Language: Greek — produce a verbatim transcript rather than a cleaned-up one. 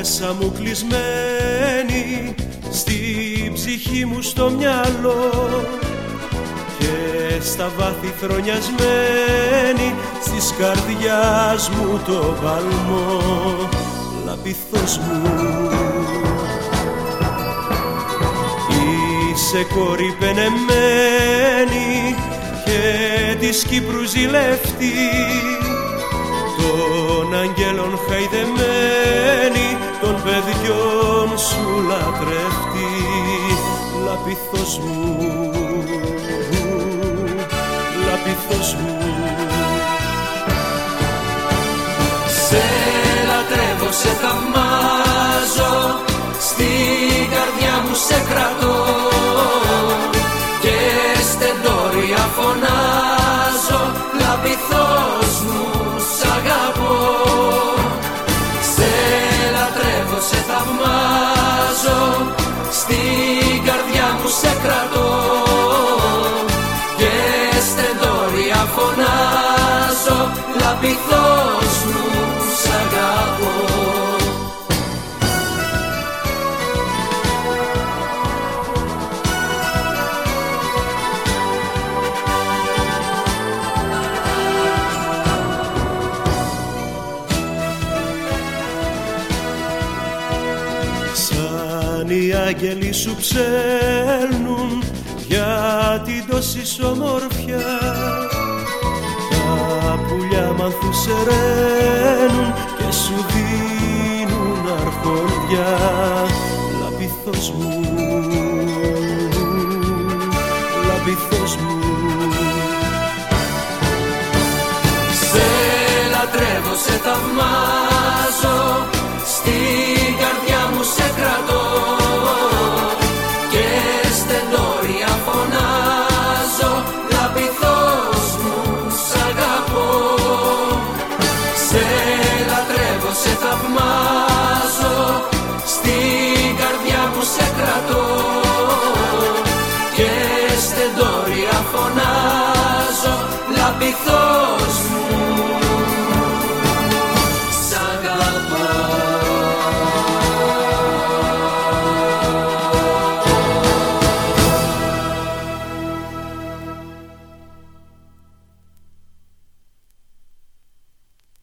μέσα μου κλεισμένη, στην ψυχή μου στο μυαλό και στα βάθη χρονιασμένη, στις καρδιάς μου το παλμό. Λαπηθός μου, είσαι κόρη πενεμένη και της Κύπρου ζηλευτή, των αγγέλων χαϊδεμένη, των παιδιών σου λατρευτή. Λαπηθός μου, λαπηθός μου. Σε λατρεύω, σε θαυμάζω, στην καρδιά μου σε κρατώ και στεντόρια φωνάζω. Λαπηθός μου, σ' αγαπώ. Σε λατρεύω, σε θαυμάζω, στην καρδιά μου σε κρατώ και στεντόρια φωνάζω. Λαπηθός μου, σ' αγαπώ. Σαν οι άγγελοι σου ψέλνουν για την τόση σου ομορφιά, τα πουλιά μ' σεραίνουν και σου δίνουν αρχοντιά. Λαπηθός μου, λαπηθός μου. Σε λατρεύω, σε θαυμάζω, στην καρδιά μου σε κρατώ και στεντόρια φωνάζω. Λαπηθός μου, σ' αγαπώ. Σε λατρεύω, σε θαυμάζω, στην καρδιά μου σε κρατώ και στεντόρια φωνάζω. Λαπηθός